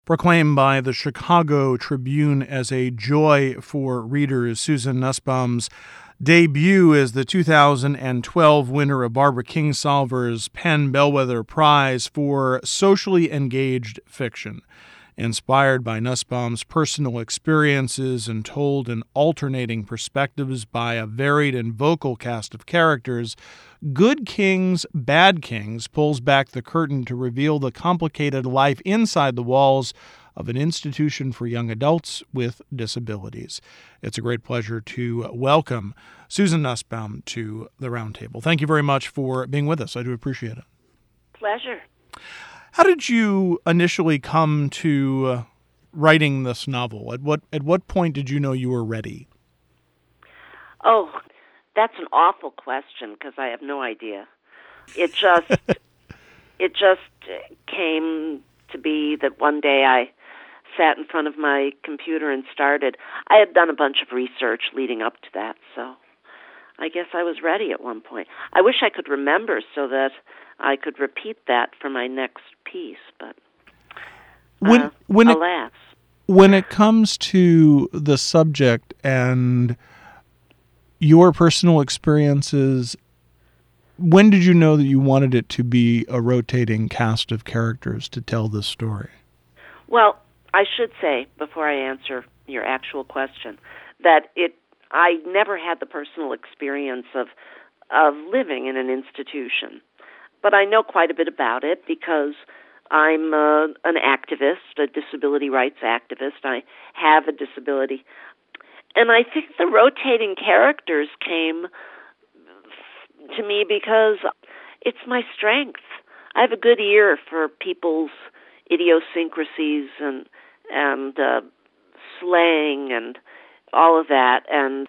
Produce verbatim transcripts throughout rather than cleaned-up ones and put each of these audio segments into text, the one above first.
Proclaimed by the Chicago Tribune as a joy for readers, Susan Nussbaum's debut is the two thousand twelve winner of Barbara Kingsolver's PEN Bellwether Prize for socially engaged fiction. Inspired by Nussbaum's personal experiences and told in alternating perspectives by a varied and vocal cast of characters, Good Kings, Bad Kings pulls back the curtain to reveal the complicated life inside the walls of an institution for young adults with disabilities. It's a great pleasure to welcome Susan Nussbaum to the Roundtable. Thank you very much for being with us. I do appreciate it. Pleasure. How did you initially come to uh, writing this novel? At what at what point did you know you were ready? Oh, that's an awful question because I have no idea. It just it just came to be that one day I sat in front of my computer and started. I had done a bunch of research leading up to that, so I guess I was ready at one point. I wish I could remember so that I could repeat that for my next piece, but uh, when, when alas. It, when it comes to the subject and your personal experiences, when did you know that you wanted it to be a rotating cast of characters to tell this story? Well, I should say, before I answer your actual question, that it I never had the personal experience of of living in an institution. But I know quite a bit about it because I'm uh, an activist, a disability rights activist. I have a disability. And I think the rotating characters came to me because it's my strength. I have a good ear for people's idiosyncrasies and and uh, slang and all of that. And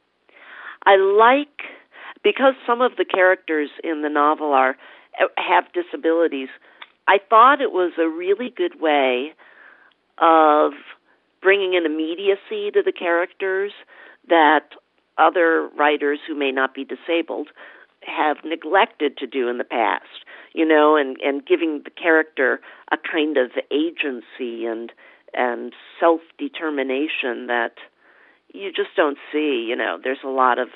I like, because some of the characters in the novel are have disabilities, I thought it was a really good way of bringing an immediacy to the characters that other writers who may not be disabled have neglected to do in the past, you know, and, and giving the character a kind of agency and and self-determination that you just don't see. You know, there's a lot of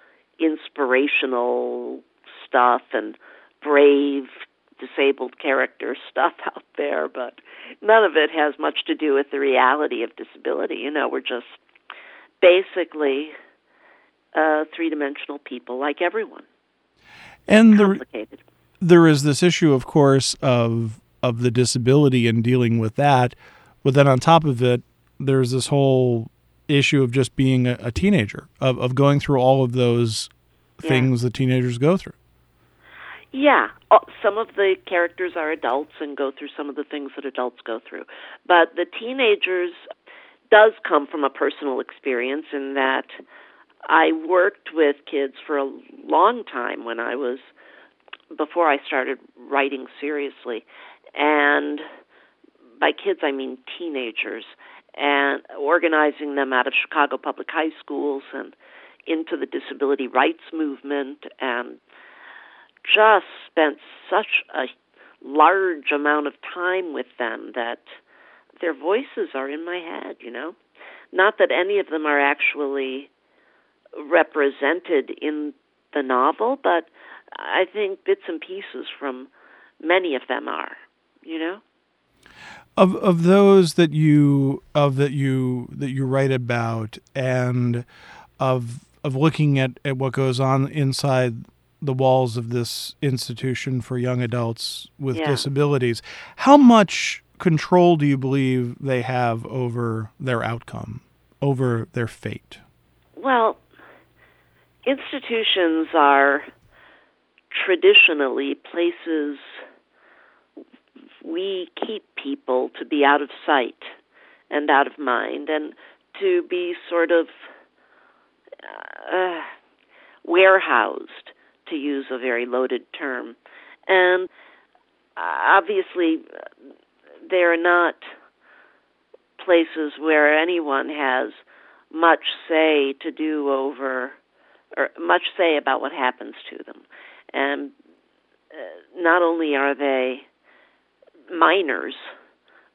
inspirational stuff and brave disabled character stuff out there, but none of it has much to do with the reality of disability. You know, we're just basically uh, three-dimensional people like everyone. And complicated. The, there is this issue, of course, of of the disability and dealing with that, but then on top of it, there's this whole issue of just being a, a teenager, of, of going through all of those things yeah. that teenagers go through. Yeah, some of the characters are adults and go through some of the things that adults go through. But the teenagers does come from a personal experience in that I worked with kids for a long time when I was, before I started writing seriously. And by kids, I mean teenagers, and organizing them out of Chicago public high schools and into the disability rights movement, and just spent such a large amount of time with them that their voices are in my head, you know. Not that any of them are actually represented in the novel, but I think bits and pieces from many of them are, you know. Of of those that you of that you that you write about, and of of looking at, at what goes on inside the walls of this institution for young adults with yeah. disabilities, how much control do you believe they have over their outcome, over their fate? Well, institutions are traditionally places we keep people to be out of sight and out of mind, and to be sort of uh, warehoused, to use a very loaded term. And obviously, they're not places where anyone has much say to do over, or much say about what happens to them. And uh, not only are they minors,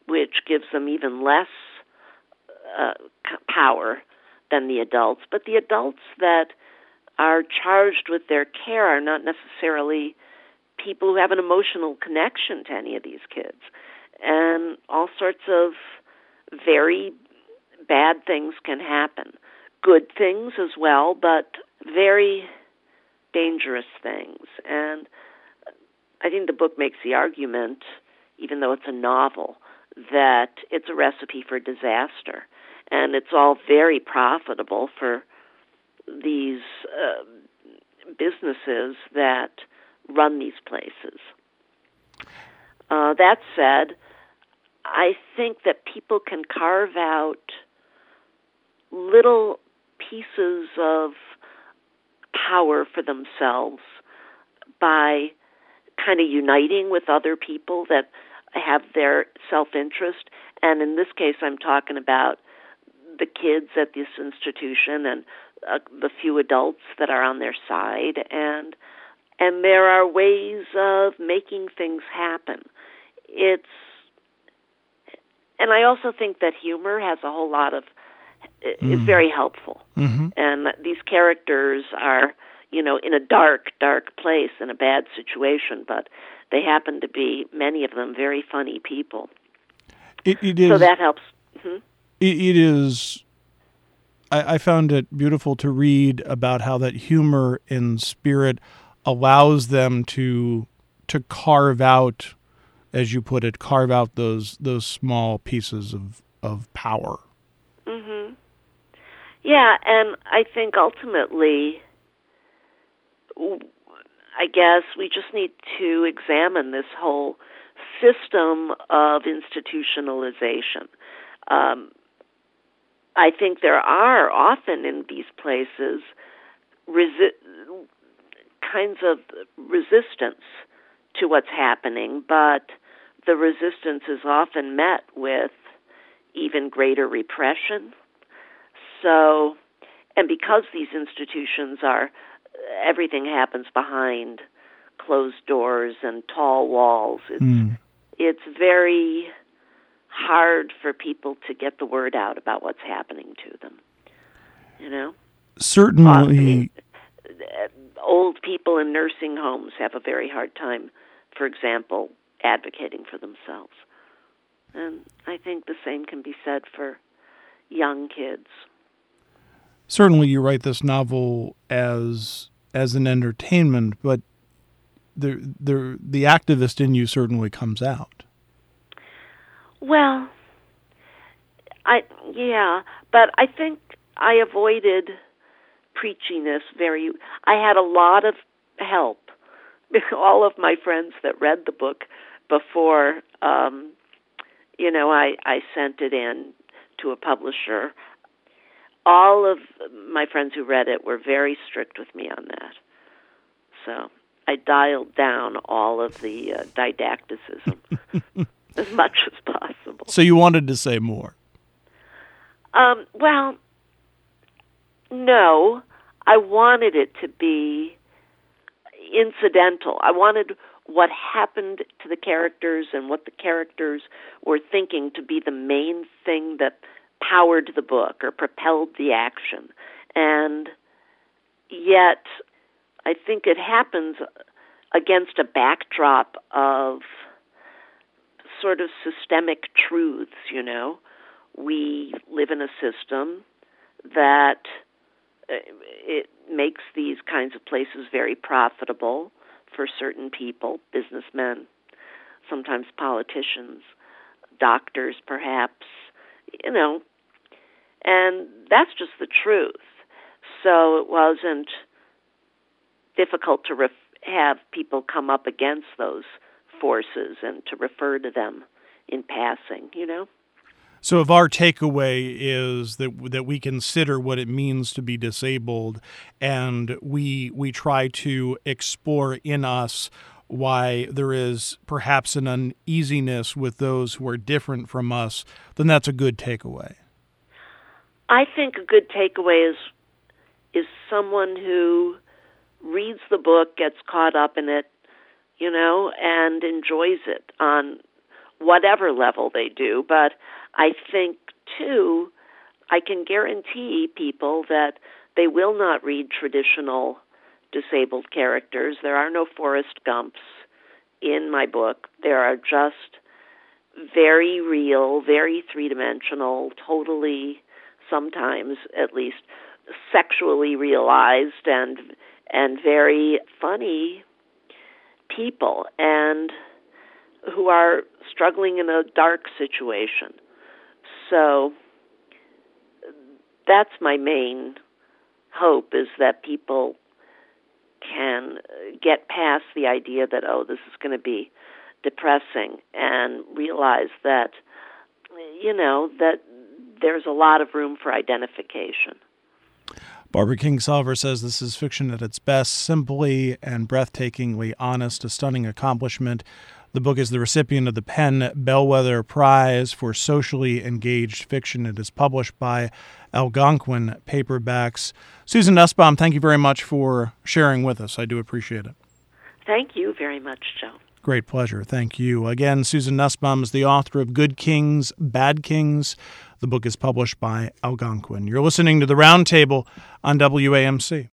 which gives them even less uh, power than the adults. But the adults that are charged with their care are not necessarily people who have an emotional connection to any of these kids. And all sorts of very bad things can happen. Good things as well, but very dangerous things. And I think the book makes the argument, even though it's a novel, that it's a recipe for disaster. And it's all very profitable for these uh, businesses that run these places. Uh, that said, I think that people can carve out little pieces of power for themselves by kind of uniting with other people that have their self-interest. And in this case, I'm talking about the kids at this institution and uh, the few adults that are on their side. And and there are ways of making things happen. It's And I also think that humor has a whole lot of, mm. is very helpful. Mm-hmm. And these characters are, you know, in a dark, dark place, in a bad situation, but they happen to be, many of them, very funny people. It, it is, so that helps. Mm-hmm. It, it is, I, I found it beautiful to read about how that humor and spirit allows them to to carve out, as you put it, carve out those those small pieces of, of power. Mm-hmm. Yeah, and I think ultimately, I guess we just need to examine this whole system of institutionalization. Um, I think there are often in these places resi- kinds of resistance to what's happening, but the resistance is often met with even greater repression. So, and because these institutions are, everything happens behind closed doors and tall walls, it's, mm. it's very hard for people to get the word out about what's happening to them, you know? Certainly. Uh, I mean, old people in nursing homes have a very hard time, for example, advocating for themselves. And I think the same can be said for young kids. Certainly you write this novel as as an entertainment, but the the the activist in you certainly comes out. Well, I yeah, but I think I avoided preachiness very. I had a lot of help. All of my friends that read the book before, um, you know, I, I sent it in to a publisher. All of my friends who read it were very strict with me on that. So I dialed down all of the uh, didacticism as much as possible. So you wanted to say more? Um, well, no. I wanted it to be incidental. I wanted what happened to the characters and what the characters were thinking to be the main thing that powered the book or propelled the action. And yet, I think it happens against a backdrop of sort of systemic truths, you know. We live in a system that it makes these kinds of places very profitable for certain people, businessmen, sometimes politicians, doctors perhaps, you know, and that's just the truth. So it wasn't difficult to ref- have people come up against those forces and to refer to them in passing, you know? So if our takeaway is that that we consider what it means to be disabled, and we we try to explore in us why there is perhaps an uneasiness with those who are different from us, then that's a good takeaway. I think a good takeaway is is someone who reads the book, gets caught up in it, you know, and enjoys it on whatever level they do. But I think, too, I can guarantee people that they will not read traditional disabled characters. There are no Forrest Gumps in my book. There are just very real, very three-dimensional, totally, sometimes at least, sexually realized and and very funny people, and who are struggling in a dark situation. So that's my main hope, is that people can get past the idea that, oh, this is going to be depressing, and realize that, you know, that there's a lot of room for identification. Barbara Kingsolver says this is fiction at its best, simply and breathtakingly honest, a stunning accomplishment. The book is the recipient of the PEN Bellwether Prize for Socially Engaged Fiction. It is published by Algonquin Paperbacks. Susan Nussbaum, thank you very much for sharing with us. I do appreciate it. Thank you very much, Joe. Great pleasure. Thank you. Again, Susan Nussbaum is the author of Good Kings, Bad Kings. The book is published by Algonquin. You're listening to The Roundtable on W A M C.